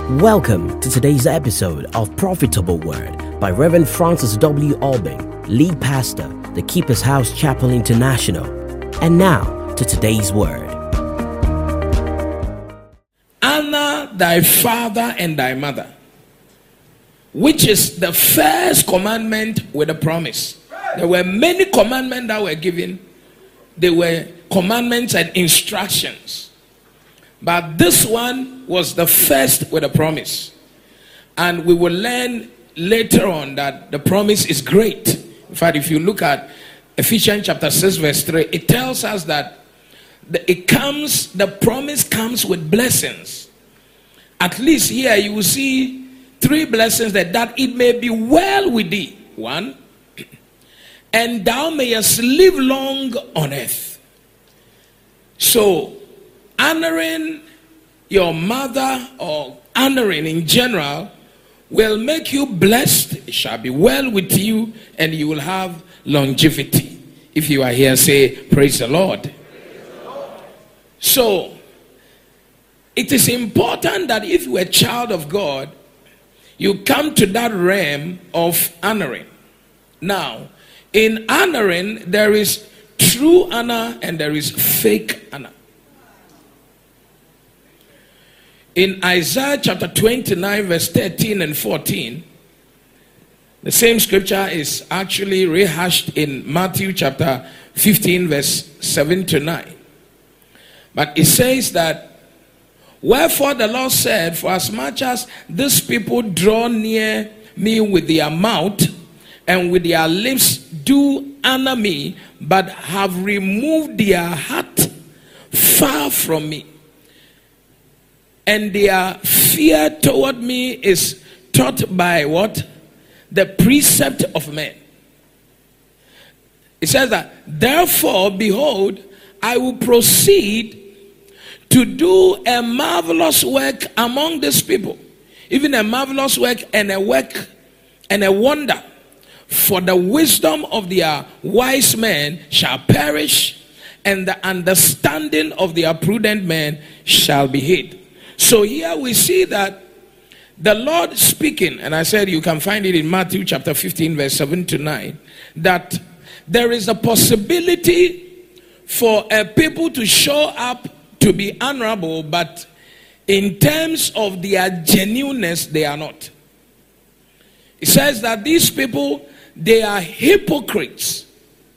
Welcome to today's episode of Profitable Word by Reverend Francis W. Albing, lead pastor, the Keeper's House Chapel International. And now to today's word. Honor thy father and thy mother, which is the first commandment with a promise. There were many commandments that were given. They were commandments and instructions. But this one was the first with a promise. And we will learn later on that the promise is great. In fact, if you look at Ephesians chapter 6 verse 3, it tells us that the promise comes with blessings. At least here you will see three blessings that it may be well with thee. One, and thou mayest live long on earth. So, honoring your mother or honoring in general will make you blessed. It shall be well with you and you will have longevity. If you are here, say, praise the Lord. Praise the Lord. So, it is important that if you are a child of God, you come to that realm of honoring. Now, in honoring, there is true honor and there is fake honor. In Isaiah chapter 29 verse 13 and 14, the same scripture is actually rehashed in Matthew chapter 15 verse 7 to 9. But it says that, wherefore the Lord said, for as much as these people draw near me with their mouth and with their lips do honor me, but have removed their heart far from me, and their fear toward me is taught by what? The precept of men. It says that, therefore, behold, I will proceed to do a marvelous work among these people, even a marvelous work and a wonder. For the wisdom of their wise men shall perish, and the understanding of their prudent men shall be hid. So here we see that the Lord speaking, and I said you can find it in Matthew chapter 15 verse 7 to 9, that there is a possibility for a people to show up to be honorable, but in terms of their genuineness, they are not. It says that these people, they are hypocrites.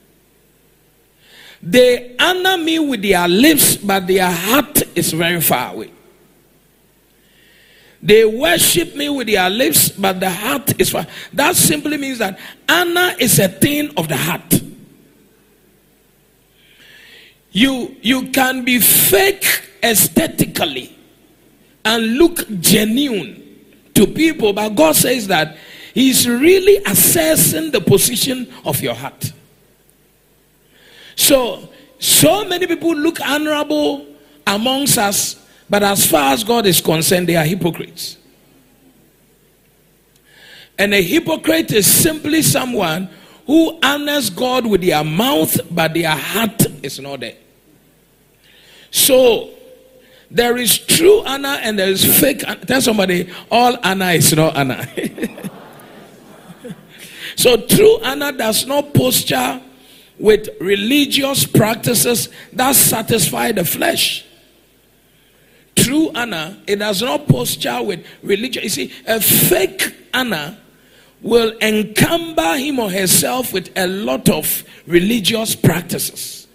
They honor me with their lips, but their heart is very far away. They worship me with their lips, but the heart is far. That simply means that honor is a thing of the heart. You can be fake aesthetically and look genuine to people, but God says that He's really assessing the position of your heart. So many people look honorable amongst us, but as far as God is concerned, they are hypocrites. And a hypocrite is simply someone who honors God with their mouth, but their heart is not there. So, there is true honor and there is fake honor. Tell somebody, all honor is not honor. So, true honor does not posture with religious practices that satisfy the flesh. True honor, it does not posture with religion. You see, a fake honor will encumber him or herself with a lot of religious practices.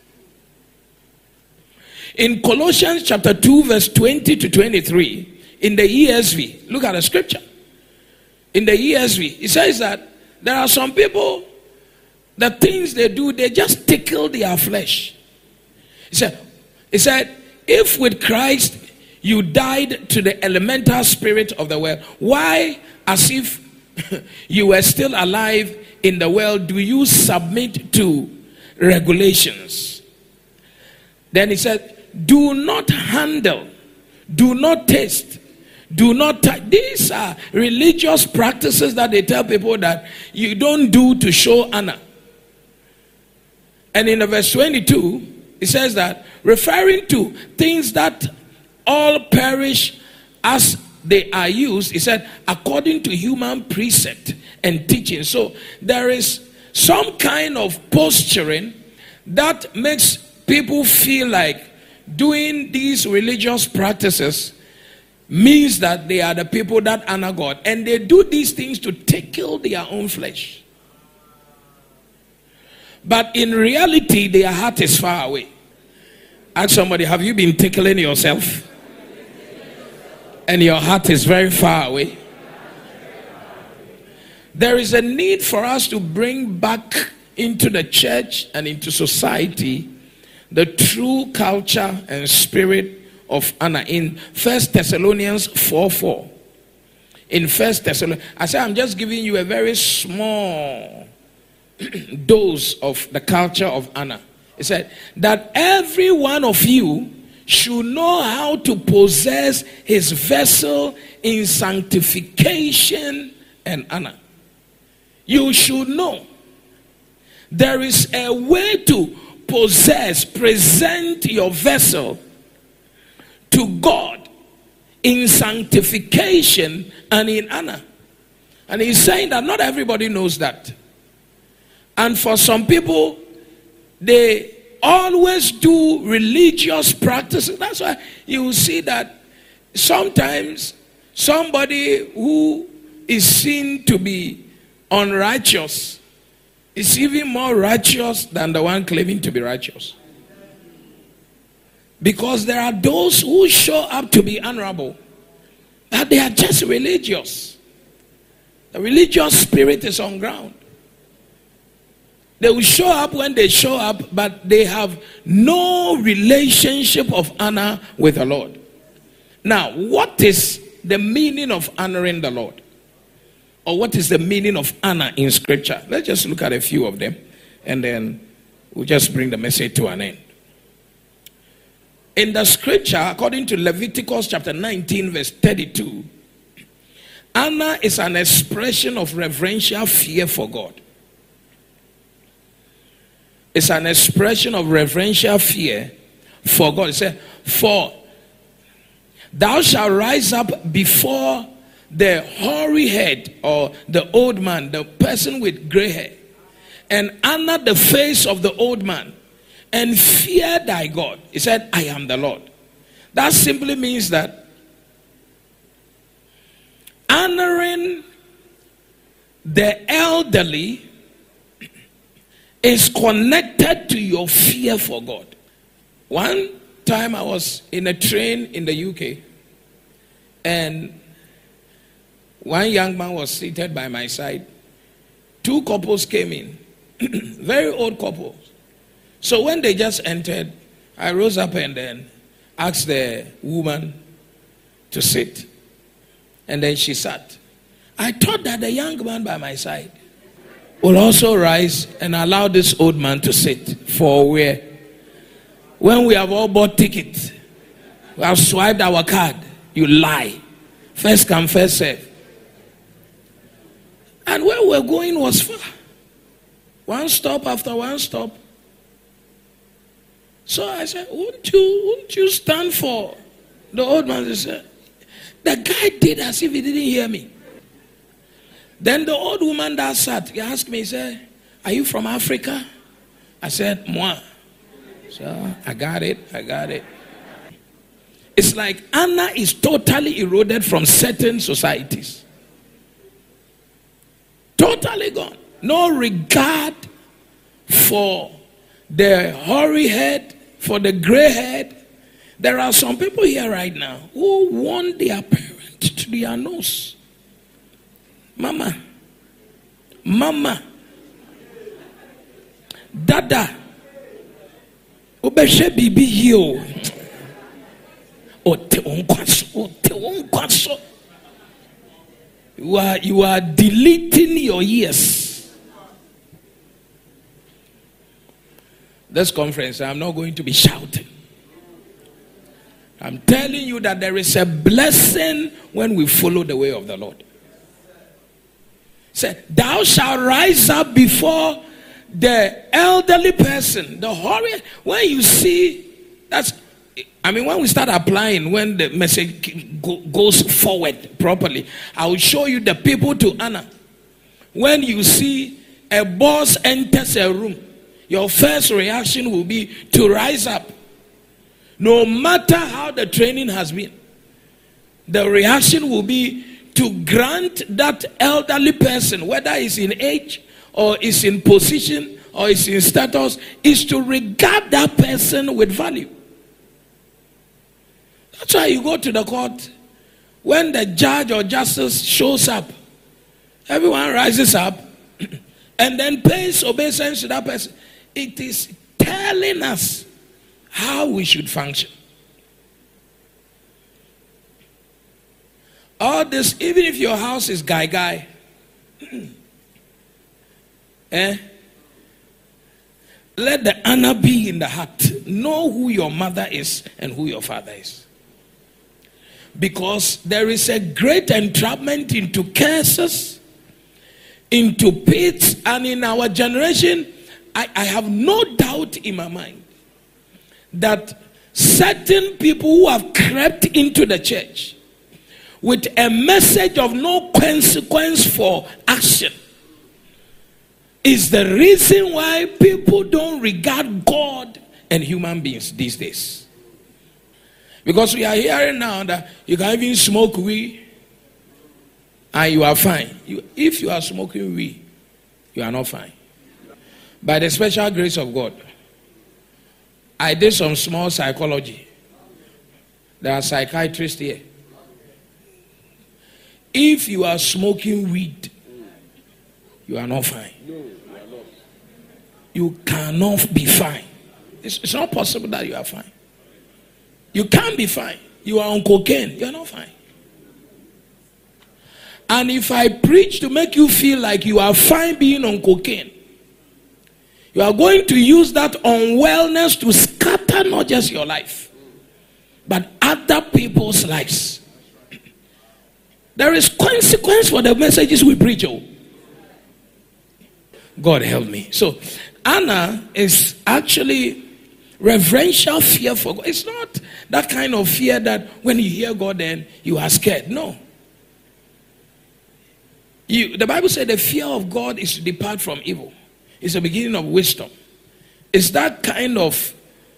In Colossians chapter 2 verse 20 to 23, in the ESV, look at the scripture. In the ESV, it says that there are some people, the things they do, they just tickle their flesh. It said, if with Christ you died to the elemental spirit of the world, why, as if you were still alive in the world, do you submit to regulations? Then he said, do not handle, do not taste, do not touch. These are religious practices that they tell people that you don't do to show honor. And in the verse 22, it says that, referring to things that all perish as they are used, he said, according to human precept and teaching. So there is some kind of posturing that makes people feel like doing these religious practices means that they are the people that honor God. And they do these things to tickle their own flesh. But in reality, their heart is far away. Ask somebody, have you been tickling yourself? And your heart is very far away. There is a need for us to bring back into the church and into society the true culture and spirit of honor. In 1 Thessalonians 4:4. In 1 Thessalonians, I say I'm just giving you a very small dose of the culture of honor. It said that every one of you should know how to possess his vessel in sanctification and honor. You should know there is a way to present your vessel to God in sanctification and in honor. And he's saying that not everybody knows that. And for some people, they always do religious practices. That's why you will see that sometimes somebody who is seen to be unrighteous is even more righteous than the one claiming to be righteous. Because there are those who show up to be honorable, but they are just religious. The religious spirit is on ground. They will show up when they show up, but they have no relationship of honor with the Lord. Now, what is the meaning of honoring the Lord? Or what is the meaning of honor in scripture? Let's just look at a few of them, and then we'll just bring the message to an end. In the scripture, according to Leviticus chapter 19, verse 32, honor is an expression of reverential fear for God. It's an expression of reverential fear for God. It says, for thou shalt rise up before the hoary head, or the old man, the person with gray hair, and honor the face of the old man, and fear thy God. He said, I am the Lord. That simply means that honoring the elderly is connected to your fear for God. One time I was in a train in the UK, and one young man was seated by my side. Two couples came in, very old couples. So when they just entered, I rose up and then asked the woman to sit. And then she sat. I thought that the young man by my side will also rise and allow this old man to sit for where? When we have all bought tickets, we have swiped our card, you lie. First come, first serve. And where we're going was far. One stop after one stop. So I said, wouldn't you stand for the old man? He said, the guy did as if he didn't hear me. Then the old woman that sat, he asked me, he said, are you from Africa? I said, moi. So I got it. It's like honor is totally eroded from certain societies. Totally gone. No regard for the hoary head, for the gray head. There are some people here right now who want their parent to their nose. Mama, Dada, Obeshe Bibi yo. You are deleting your ears. This conference, I'm not going to be shouting. I'm telling you that there is a blessing when we follow the way of the Lord. Say, thou shalt rise up before the elderly person, the hoary. When you see, that's I mean, when we start applying, when the message goes forward properly, I will show you the people to honor. When you see a boss enters a room, your first reaction will be to rise up. No matter how the training has been, the reaction will be to grant that elderly person, whether it's in age or it's in position or it's in status, is to regard that person with value. That's why you go to the court. When the judge or justice shows up, everyone rises up and then pays obeisance to that person. It is telling us how we should function. All this, even if your house is guy, let the honor be in the heart. Know who your mother is and who your father is. Because there is a great entrapment into curses, into pits, and in our generation, I have no doubt in my mind that certain people who have crept into the church with a message of no consequence for action is the reason why people don't regard God and human beings these days. Because we are hearing now that you can even smoke weed and you are fine. If you are smoking weed, you are not fine. By the special grace of God, I did some small psychology. There are psychiatrists here. If you are smoking weed, you are not fine. You cannot be fine. It's not possible that you are fine. You can't be fine. You are on cocaine. You are not fine. And if I preach to make you feel like you are fine being on cocaine, you are going to use that unwellness to scatter not just your life, but other people's lives. There is consequence for the messages we preach. Oh, God help me. So, Anna is actually reverential fear for God. It's not that kind of fear that when you hear God, then you are scared. No. The Bible said the fear of God is to depart from evil. It's the beginning of wisdom. It's that kind of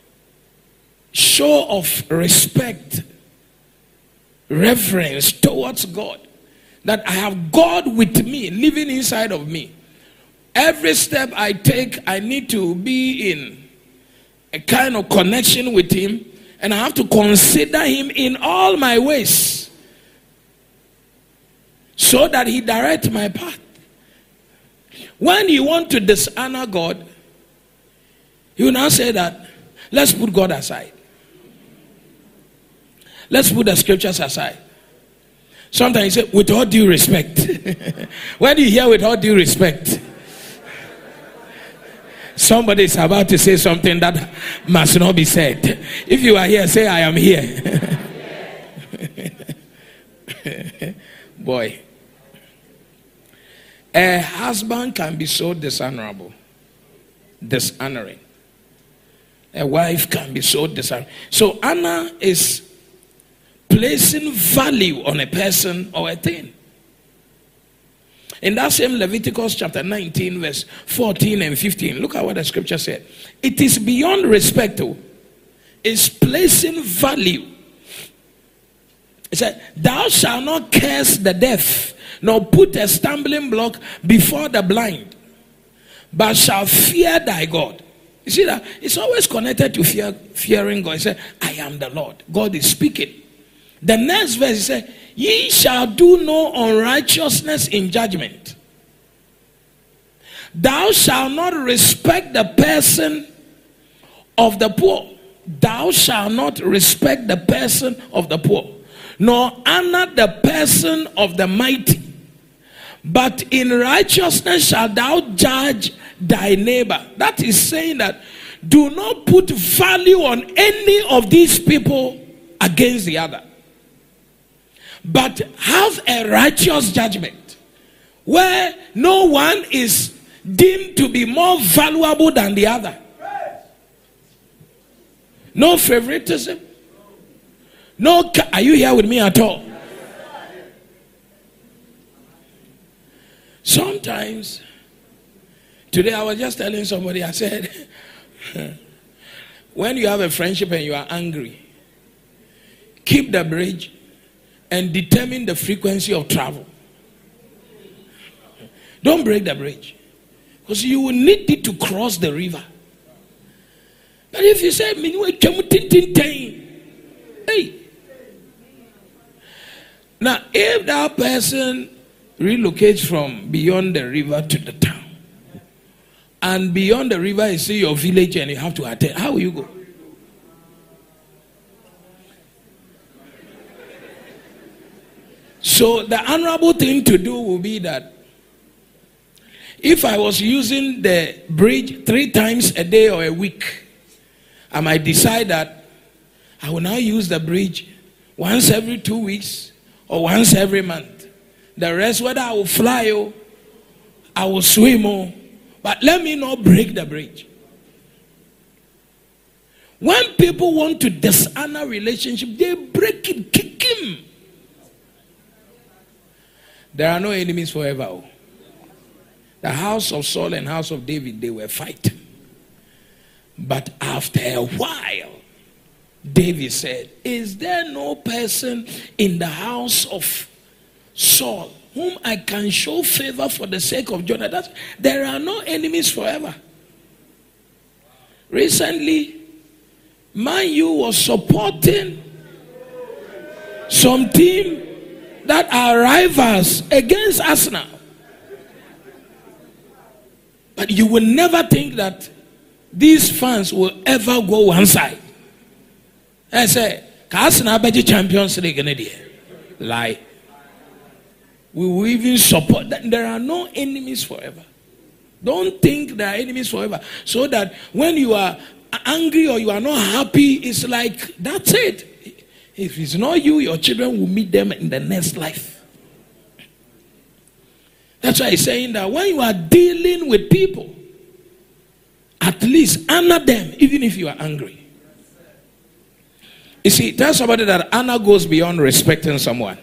show of respect, reverence towards God, that I have God with me, living inside of me. Every step I take, I need to be in a kind of connection with Him, and I have to consider Him in all my ways so that He directs my path. When you want to dishonor God, you now say that, let's put God aside. Let's put the scriptures aside. Sometimes you say, with all due respect. When you hear with all due respect, somebody is about to say something that must not be said. If you are here, say, I am here. Boy. A husband can be so dishonorable, dishonoring. A wife can be so dishonoring. So Anna is placing value on a person or a thing. In that same Leviticus chapter 19, verse 14 and 15, look at what the scripture said. It is beyond respect. It's placing value. It said, thou shalt not curse the deaf, nor put a stumbling block before the blind, but shall fear thy God. You see that? It's always connected to fearing God. He said, I am the Lord. God is speaking. The next verse, he said, ye shall do no unrighteousness in judgment. Thou shalt not respect the person of the poor. Thou shalt not respect the person of the poor, nor honor the person of the mighty. But in righteousness shalt thou judge thy neighbor. That is saying that do not put value on any of these people against the other, but have a righteous judgment where no one is deemed to be more valuable than the other. No favoritism, No, are you here with me at all? Sometimes, today I was just telling somebody, I said, when you have a friendship and you are angry, keep the bridge and determine the frequency of travel. Don't break the bridge, because you will need it to cross the river. But if you say, hey, now if that person relocates from beyond the river to the town, and beyond the river is your village and you have to attend, how will you go? So the honorable thing to do will be that if I was using the bridge 3 times a day or a week, I might decide that I will now use the bridge once every 2 weeks or once every month. The rest, whether I will fly or I will swim, but let me not break the bridge. When people want to dishonor relationship, they break it, kick him. There are no enemies forever. The house of Saul and house of David, they were fighting. But after a while, David said, is there no person in the house of Saul whom I can show favor for the sake of Jonathan? There are no enemies forever. Recently, Man U was supporting some team that are rivals against Arsenal. But you will never think that these fans will ever go one side. I say, Arsenal be Champions League. Lie. We will even support that. There are no enemies forever. Don't think there are enemies forever. So that when you are angry or you are not happy, it's like, that's it. If it's not you, your children will meet them in the next life. That's why he's saying that when you are dealing with people, at least honor them, even if you are angry. You see, tell somebody that honor goes beyond respecting someone.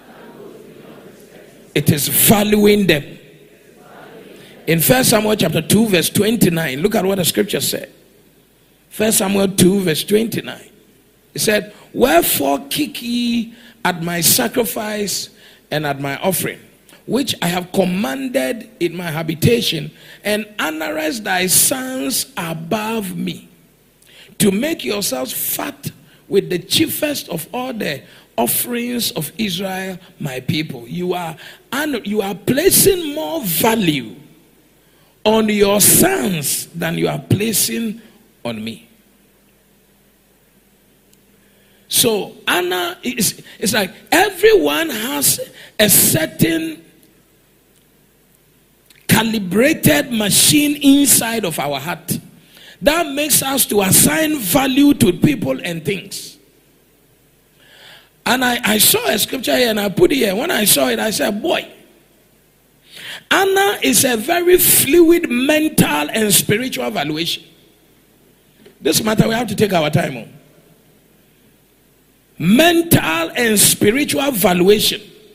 It is valuing them. In 1 Samuel chapter 2 verse 29, look at what the scripture said. 1 Samuel 2 verse 29. It said, wherefore kick ye at my sacrifice and at my offering, which I have commanded in my habitation, and honorest thy sons above me, to make yourselves fat with the chiefest of all the offerings of Israel, my people. You are placing more value on your sons than you are placing on me. So honor is, it's like everyone has a certain calibrated machine inside of our heart that makes us to assign value to people and things. And I saw a scripture here and I put it here. When I saw it, I said, boy, honor is a very fluid mental and spiritual valuation. This matter we have to take our time on. Mental and spiritual valuation.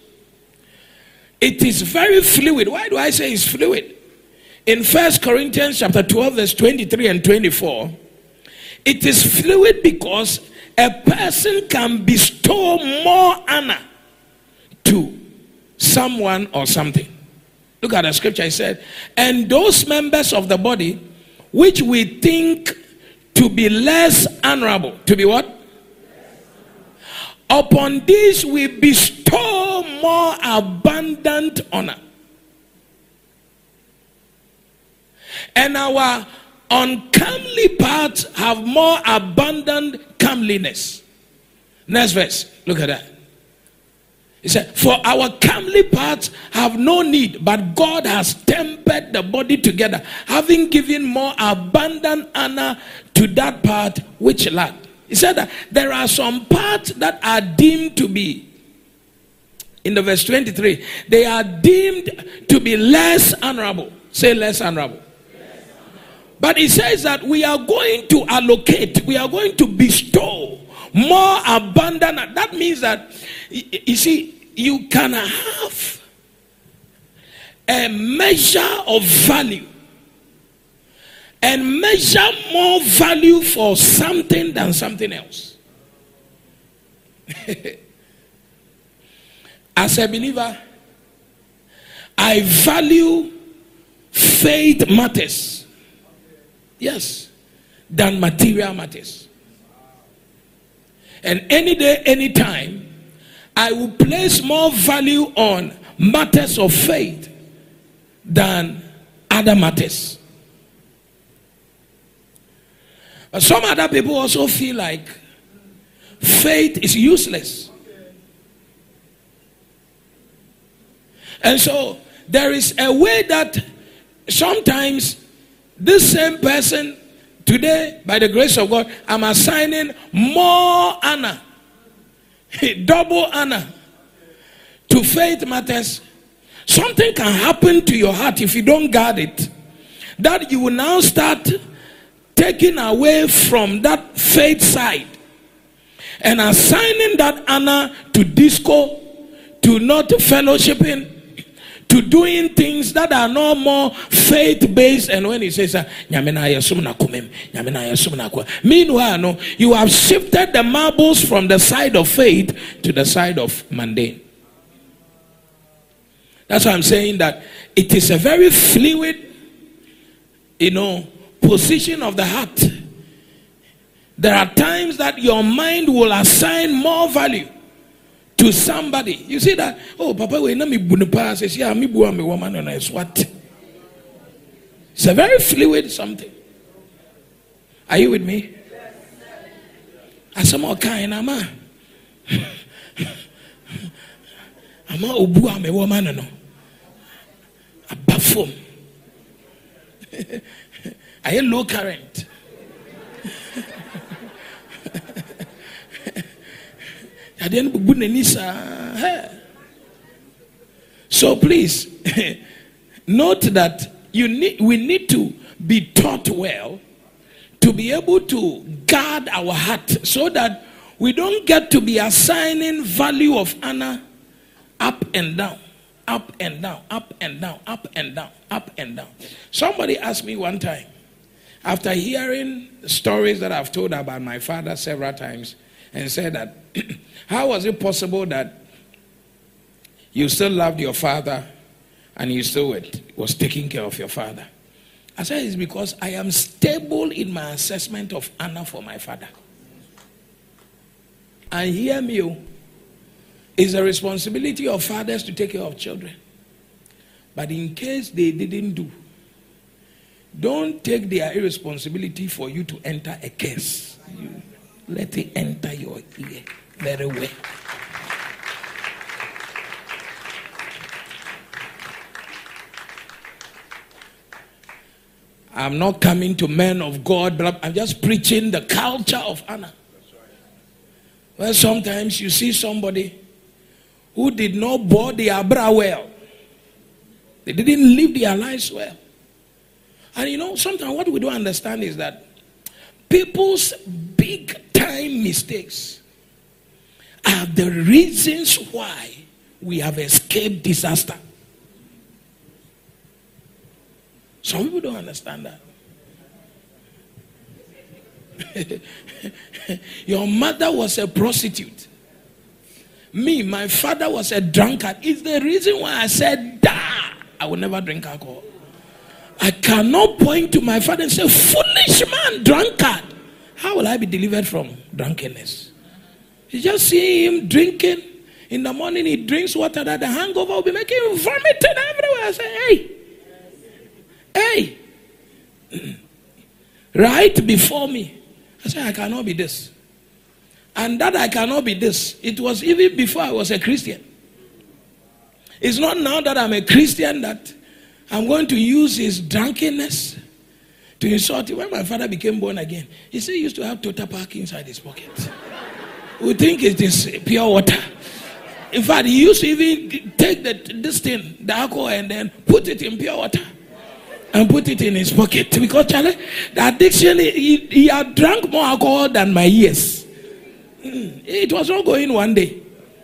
It is very fluid. Why do I say it's fluid? In 1 Corinthians chapter 12 verse 23 and 24, it is fluid because a person can bestow more honor to someone or something. Look at the scripture. It said, and those members of the body which we think to be less honorable, to be what? Upon these we bestow more abundant honor. And our uncomely parts have more abundant comeliness. Next verse. Look at that. He said, for our comely parts have no need, but God has tempered the body together, having given more abundant honor to that part which lacked. He said that there are some parts that are deemed to be, in the verse 23, they are deemed to be less honorable. Say less honorable. But he says that we are going to allocate, we are going to bestow more abundant. That means that, you see, you can have a measure of value and measure more value for something than something else. As a believer, I value faith matters, yes, than material matters. And any day, any time, I will place more value on matters of faith than other matters. But some other people also feel like faith is useless. And so there is a way that sometimes this same person, today, by the grace of God, I'm assigning more honor, double honor to faith matters. Something can happen to your heart if you don't guard it, that you will now start taking away from that faith side and assigning that honor to disco, to not fellowshipping, to doing things that are no more faith-based. And when he says, meanwhile, no, you have shifted the marbles from the side of faith to the side of mundane. That's why I'm saying that it is a very fluid, position of the heart. There are times that your mind will assign more value to somebody. You see that? Oh, Papa, we know me bunapa says, yeah, me bua me woman and I what? It's a very fluid something. Are you with me? As some more kind, ama ubua me woman no. A perform. Are you low current? So please note that we need to be taught well to be able to guard our heart so that we don't get to be assigning value of honor up and down, up and down, up and down, up and down, up and down. Somebody asked me one time, after hearing stories that I've told about my father several times, and said that, how was it possible that you still loved your father and you still was taking care of your father? I said, it's because I am stable in my assessment of honor for my father. And hear me, it's a responsibility of fathers to take care of children. But in case they didn't do, don't take their irresponsibility for you to enter a case. Let it enter your ear very well. I'm not coming to men of God, but I'm just preaching the culture of honor. Well, sometimes you see somebody who did not bore their bra well. They didn't live their lives well. And sometimes what we don't understand is that people's big time mistakes are the reasons why we have escaped disaster. Some people don't understand that. Your mother was a prostitute. Me, my father was a drunkard. It's the reason why I said, I will never drink alcohol. I cannot point to my father and say, foolish man, drunkard. How will I be delivered from drunkenness? You just see him drinking. In the morning he drinks water that the hangover will be making him vomiting everywhere. I say, hey. Right before me. I said, I cannot be this. And that I cannot be this. It was even before I was a Christian. It's not now that I'm a Christian that I'm going to use his drunkenness to insult him. When my father became born again, he said he used to have Total Park inside his pocket. We think it is pure water. In fact, he used to even take this thing, the alcohol, and then put it in pure water and put it in his pocket. Because Charlie, the addiction, he had drunk more alcohol than my years. It was not going one day.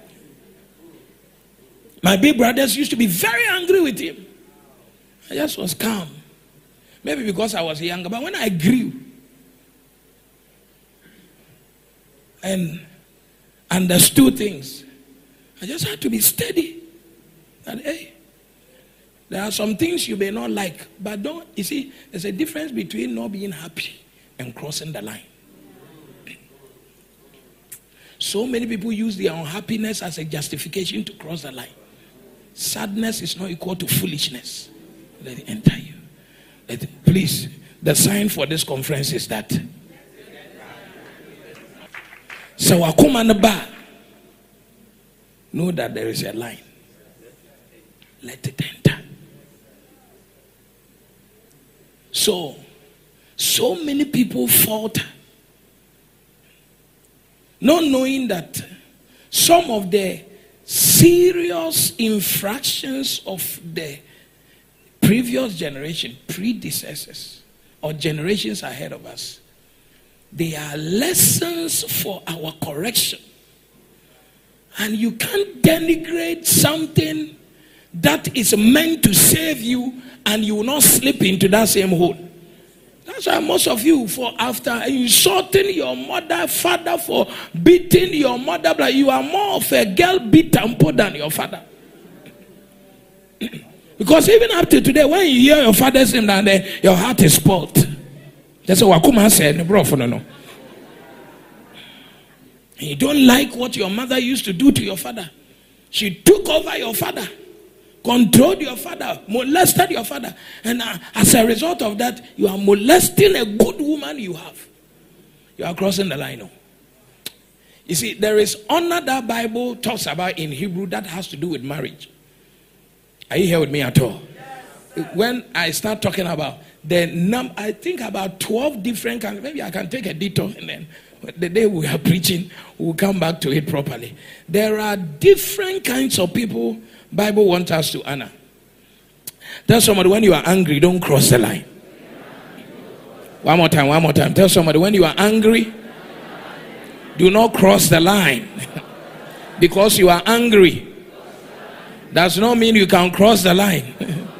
My big brothers used to be very angry with him. I just was calm. Maybe because I was younger. But when I grew and understood things, I just had to be steady. And hey, there are some things you may not like. But don't, you see, there's a difference between not being happy and crossing the line. So many people use their unhappiness as a justification to cross the line. Sadness is not equal to foolishness. Let it enter you. Please, the sign for this conference is that. So Wakumanaba, know that there is a line. Let it enter. So many people falter, not knowing that some of the serious infractions of the previous generation, predecessors, or generations ahead of us, they are lessons for our correction. And you can't denigrate something that is meant to save you, and you will not slip into that same hole. That's why most of you, for after insulting your mother, father, for beating your mother, but you are more of a girl beat tempo than your father. Because even up to today, when you hear your father's name down there, your heart is spoiled. That's what Wakuma said, bro. No. You don't like what your mother used to do to your father. She took over your father, controlled your father, molested your father. And as a result of that, you are molesting a good woman you have. You are crossing the line. No? You see, there is honor that Bible talks about in Hebrew that has to do with marriage. Are you here with me at all? Yes. When I start talking about I think about 12 different kinds. Maybe I can take a detour and then the day we are preaching, we'll come back to it properly. There are different kinds of people Bible wants us to honor. Tell somebody, when you are angry, don't cross the line. One more time. Tell somebody, when you are angry, do not cross the line. Because you are angry does not mean you can cross the line.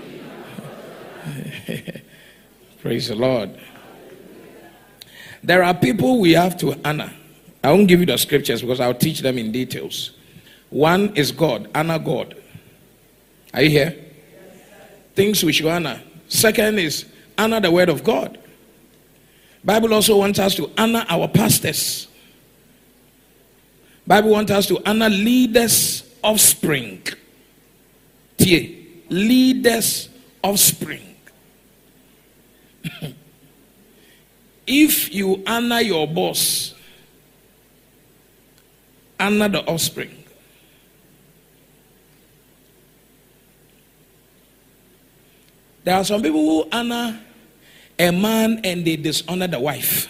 Praise the Lord. There are people we have to honor. I won't give you the scriptures because I'll teach them in details. One is God. Honor God. Are you here? Things we should honor. Second is honor the word of God. Bible also wants us to honor our pastors. Bible wants us to honor leaders' offspring. Leaders' offspring. If you honor your boss, honor the offspring. There are some people who honor a man and they dishonor the wife.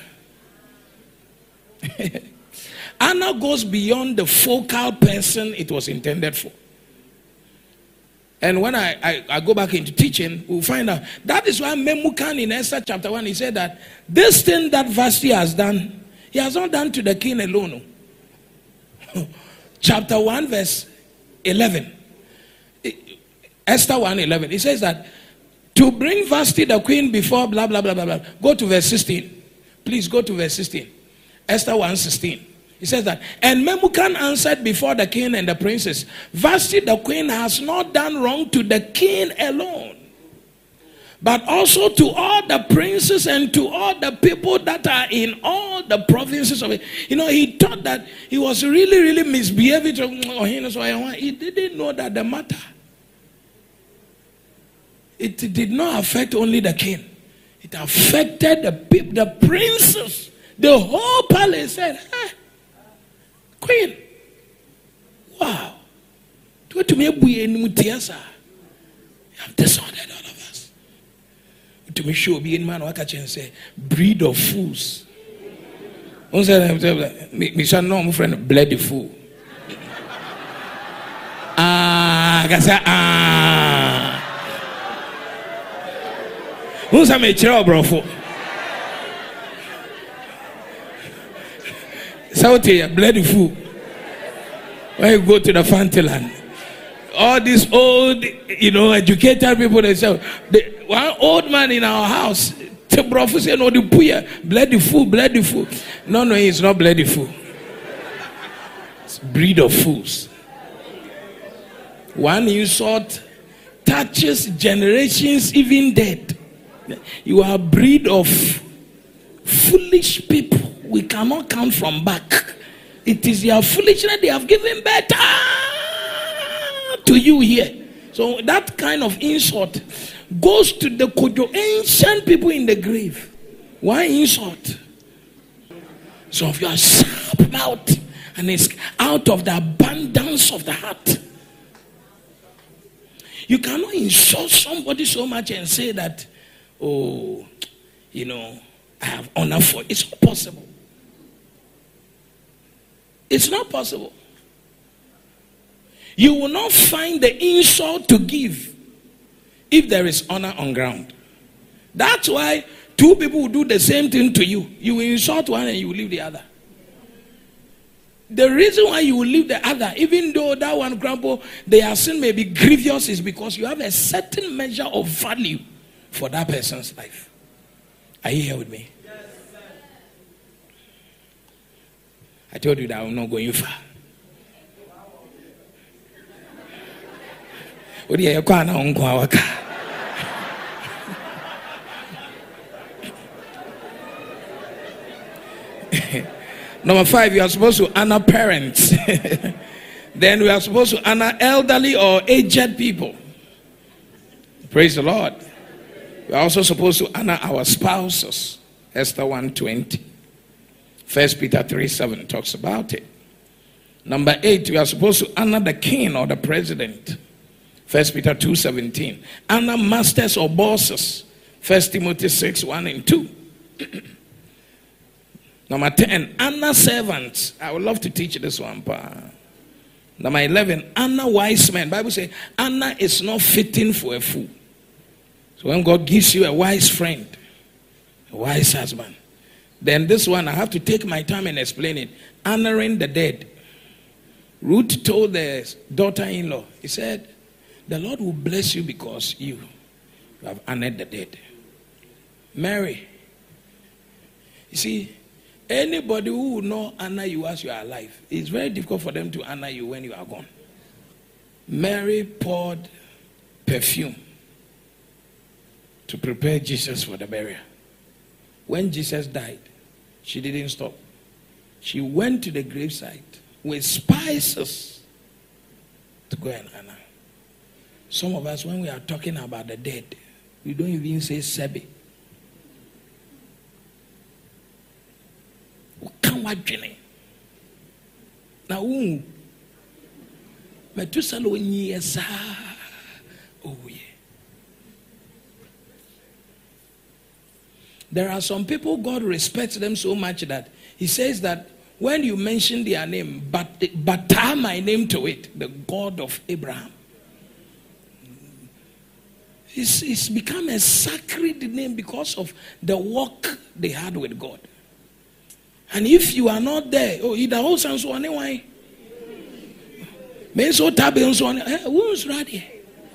Honor goes beyond the focal person it was intended for. And when I go back into teaching, we'll find out. That is why Memucan in Esther chapter 1, he said that this thing that Vashti has done, he has not done to the king alone. Chapter 1 verse 11. Esther 1:11. He says that to bring Vashti the queen before blah, blah, blah, blah, blah. Go to verse 16. Please go to verse 16. Esther 1:16. He says that, and Memucan answered before the king and the princes, Vashti the queen has not done wrong to the king alone, but also to all the princes and to all the people that are in all the provinces of it. You know, he thought that he was really, really misbehaving. He didn't know that the matter, it did not affect only the king. It affected the people, the princes. The whole palace said, hey, queen, wow, you have disordered all of us. To me, show be in man, what can say, breed of fools. Me shall know my friend, bloody fool. Who's a mature bro? South here, bloody fool. When you go to the Fantaland, all these old, educated people, they say, one old man in our house, bloody fool. No, he's not bloody fool. It's a breed of fools. One insult touches generations even dead. You are a breed of foolish people. We cannot come from back. It is your foolishness they have given birth to you here. So that kind of insult goes to the ancient people in the grave. Why insult? So if you are sharp mouth, and it's out of the abundance of the heart. You cannot insult somebody so much and say that, I have honor for it. It's not possible. It's not possible. You will not find the insult to give if there is honor on ground. That's why two people will do the same thing to you. You will insult one and you will leave the other. The reason why you will leave the other, even though that one grumble, their sin may be grievous, is because you have a certain measure of value for that person's life. Are you here with me? Yes, sir. I told you that I'm not going far. Number 5, you are supposed to honor parents. Then we are supposed to honor elderly or aged people. Praise the Lord. We are also supposed to honor our spouses. Esther 1:20. 1 Peter 3:7 talks about it. Number 8, we are supposed to honor the king or the president. 1 Peter 2:17. Honor masters or bosses. 1 Timothy 6:1 and 2. Number 10, honor servants. I would love to teach this one. Number 11, honor wise men. Bible says, honor is not fitting for a fool. So when God gives you a wise friend, a wise husband, then this one, I have to take my time and explain it. Honoring the dead. Ruth told the daughter-in-law, he said, the Lord will bless you because you have honored the dead. Mary, you see, anybody who will not honor you as you are alive, it's very difficult for them to honor you when you are gone. Mary poured perfume to prepare Jesus for the burial. When Jesus died, she didn't stop. She went to the graveside with spices to go and honor. Some of us, when we are talking about the dead, we don't even say Sebi. Now, there are some people, God respects them so much that he says that when you mention their name, but my name to it, the God of Abraham. It's become a sacred name because of the work they had with God. And if you are not there, the whole sounds one anyway. Men so tabi so who's ready?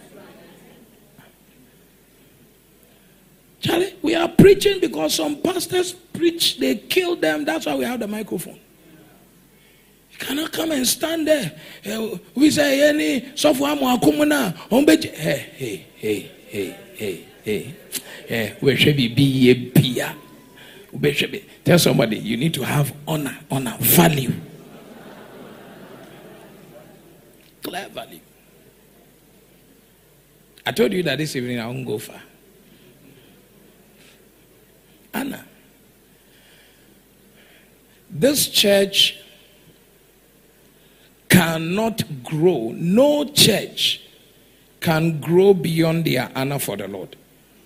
Charlie, we are preaching because some pastors preach, they kill them. That's why we have the microphone. You cannot come and stand there. We say any software akumuna. Hey. We should be pia. Tell somebody you need to have honor, value. Clear value. I told you that this evening I won't go far. Honor. This church cannot grow. No church can grow beyond their honor for the Lord.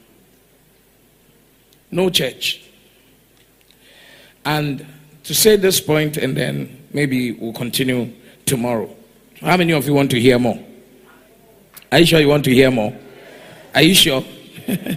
No church. And to say this point, and then maybe we'll continue tomorrow. How many of you want to hear more? Are you sure you want to hear more? Are you sure?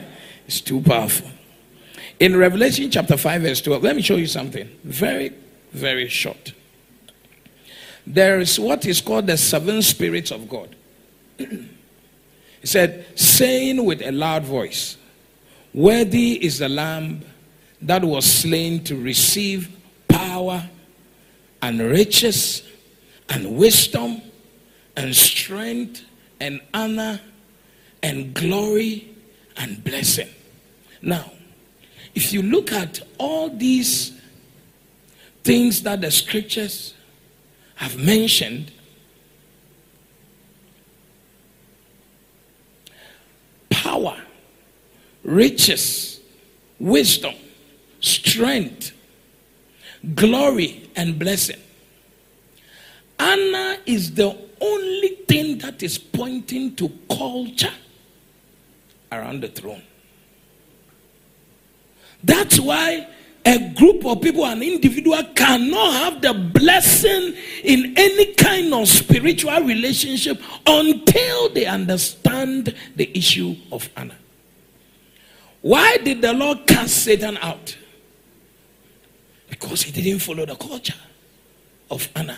It's too powerful. In Revelation chapter 5 verse 12, let me show you something very, very short. There is what is called the 7 spirits of God. He said, saying with a loud voice, worthy is the Lamb that was slain to receive power and riches and wisdom and strength and honor and glory and blessing. Now, if you look at all these things that the scriptures have mentioned, power, riches, wisdom, strength, glory, and blessing. Anna is the only thing that is pointing to culture around the throne. That's why a group of people, an individual, cannot have the blessing in any kind of spiritual relationship until they understand the issue of Anna. Why did the Lord cast Satan out? Because he didn't follow the culture of Anna.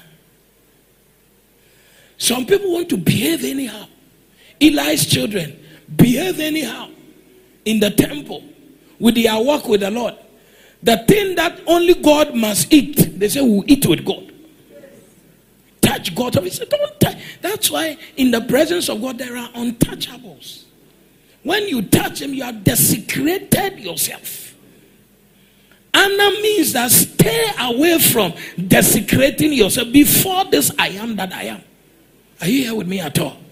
Some people want to behave anyhow. Eli's children behave anyhow in the temple with their walk with the Lord. The thing that only God must eat, they say we'll eat with God. Touch God. He said, don't touch. That's why in the presence of God there are untouchables. When you touch him, you have desecrated yourself. Anna means that stay away from desecrating yourself. Before this, I am that I am. Are you here with me at all?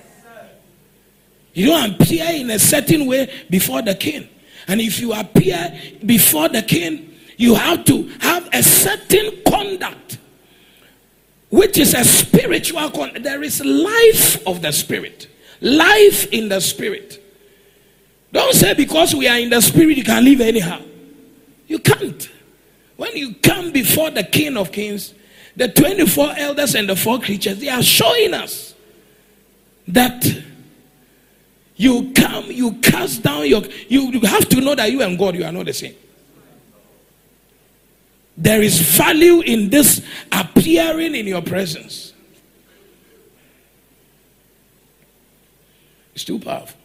You don't appear in a certain way before the king. And if you appear before the king, you have to have a certain conduct, which is a spiritual conduct. There is life of the spirit. Life in the spirit. Don't say because we are in the spirit, you can live anyhow. You can't. When you come before the King of Kings, the 24 elders and the 4 creatures, they are showing us that you come, you cast down you have to know that you and God, you are not the same. There is value in this appearing in your presence. It's too powerful.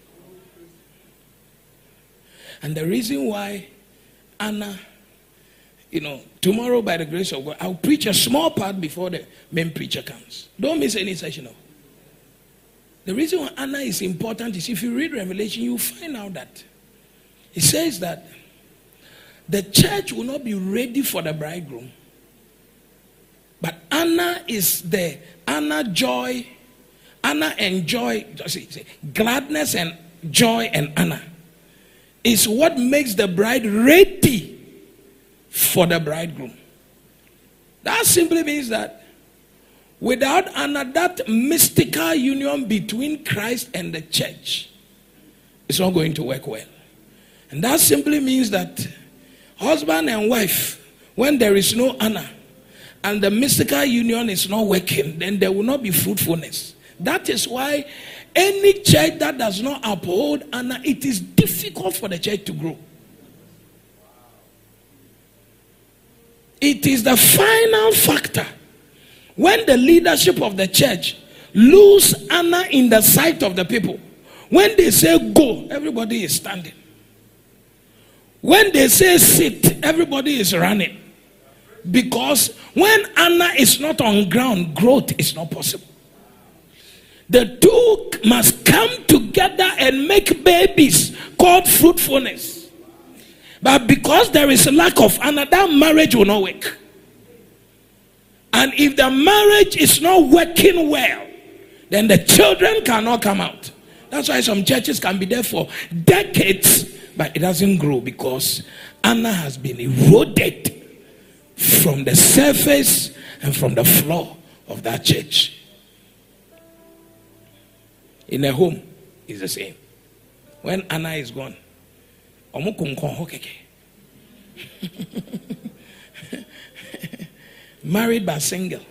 And the reason why Anna, tomorrow by the grace of God, I'll preach a small part before the main preacher comes. Don't miss any session. The reason why Anna is important is if you read Revelation, you find out that it says that the church will not be ready for the bridegroom. But Anna is there. Anna and joy, gladness and joy and honor is what makes the bride ready for the bridegroom. That simply means that without Anna, that mystical union between Christ and the church is not going to work well. And that simply means that husband and wife, when there is no Anna and the mystical union is not working, then there will not be fruitfulness. That is why any church that does not uphold Anna, it is difficult for the church to grow. It is the final factor. When the leadership of the church lose honor in the sight of the people, when they say go, everybody is standing. When they say sit, everybody is running. Because when honor is not on ground, growth is not possible. The two must come together and make babies called fruitfulness. But because there is a lack of honor, that marriage will not work. And if the marriage is not working well, then the children cannot come out. That's why some churches can be there for decades, but it doesn't grow because honor has been eroded from the surface and from the floor of that church. In a home, it's the same. When Anna is gone, married but single.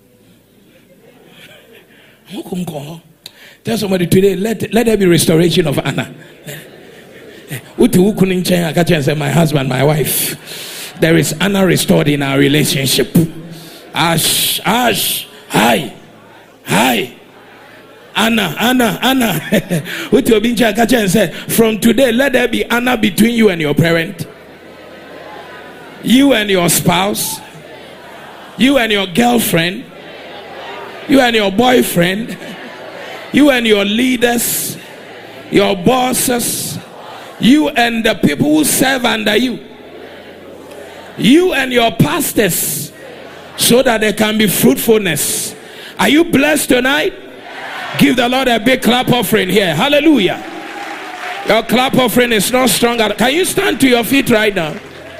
Tell somebody today, let there be restoration of Anna. My husband, my wife. There is Anna restored in our relationship. Ash, hi. Anna. With your bincha catcher and say, from today, let there be Anna between you and your parent, you and your spouse, you and your girlfriend, you and your boyfriend, you and your leaders, your bosses, you and the people who serve under you, you and your pastors, so that there can be fruitfulness. Are you blessed tonight? Give the Lord a big clap offering here. Hallelujah. Your clap offering is not stronger. Can you stand to your feet right now?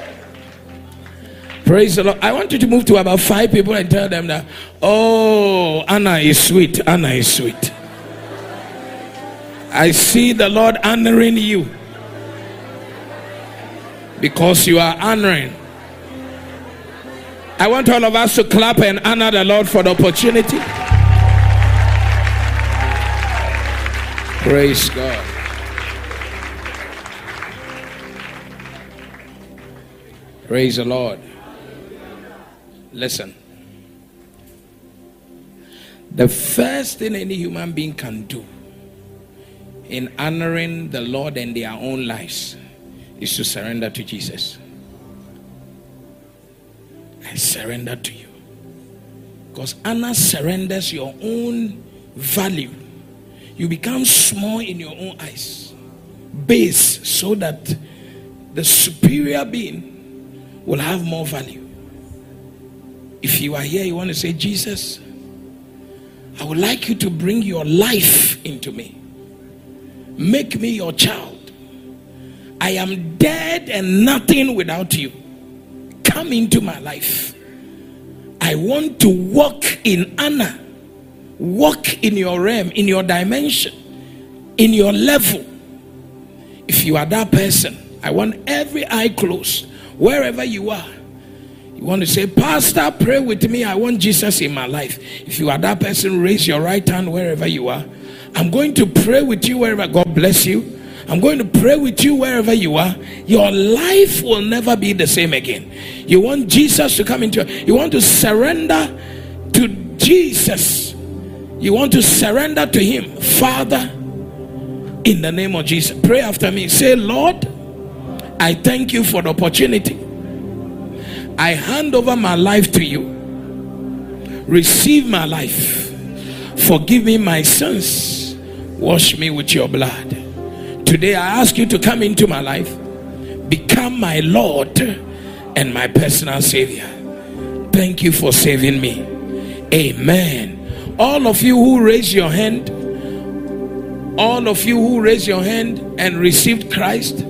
Praise the Lord. I want you to move to about 5 people and tell them that, oh, Anna is sweet. Anna is sweet. I see the Lord honoring you because you are honoring. I want all of us to clap and honor the Lord for the opportunity. Praise God. Praise the Lord. Listen. The first thing any human being can do in honoring the Lord in their own lives is to surrender to Jesus. I surrender to you. Because Anna surrenders your own value. You become small in your own eyes, base, so that the superior being will have more value. If you are here, you want to say, Jesus, I would like you to bring your life into me. Make me your child. I am dead and nothing without you. Come into my life. I want to walk in honor. Walk in your realm, in your dimension, in your level. If you are that person, I want every eye closed. Wherever you are, you want to say, Pastor, pray with me. I want Jesus in my life. If you are that person, raise your right hand wherever you are. I'm going to pray with you wherever. God bless you. I'm going to pray with you wherever you are. Your life will never be the same again. You want Jesus to come into you. You want to surrender to Jesus. You want to surrender to him. Father, in the name of Jesus, pray after me. Say, Lord, I thank you for the opportunity. I hand over my life to you. Receive my life. Forgive me my sins. Wash me with your blood. Today I ask you to come into my life. Become my Lord and my personal Savior. Thank you for saving me. Amen. All of you who raise your hand, all of you who raise your hand and received Christ,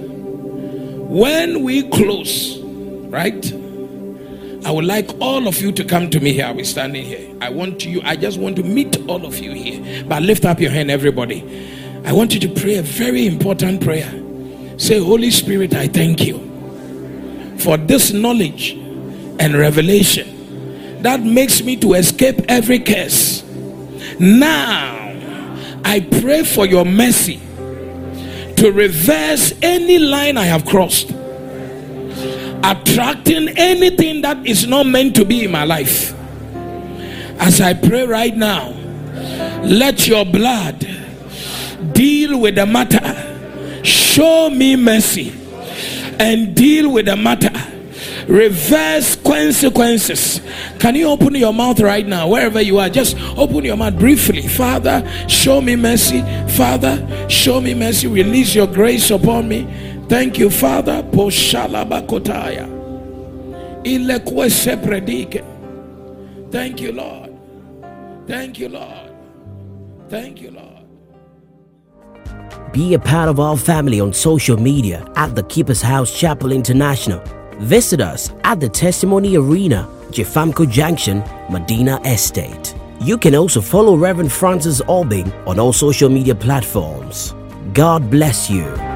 when we close, right, I would like all of you to come to me here. I'll be standing here. I just want to meet all of you here. But lift up your hand, everybody. I want you to pray a very important prayer. Say, Holy Spirit, I thank you for this knowledge and revelation that makes me to escape every curse. Now, I pray for your mercy to reverse any line I have crossed, attracting anything that is not meant to be in my life. As I pray right now, let your blood deal with the matter. Show me mercy and deal with the matter. Reverse consequences. Can you open your mouth right now, wherever you are? Just open your mouth briefly. Father, show me mercy. Father, show me mercy. Release your grace upon me. Thank you, Father. Poshalabakotaya. Ilekwese predike. Thank you, Lord. Thank you, Lord. Thank you, Lord. Be a part of our family on social media at The Keeper's House Chapel International. Visit us at the Testimony Arena, Jefamco Junction, Medina Estate. You can also follow Reverend Francis Albing on all social media platforms. God bless you.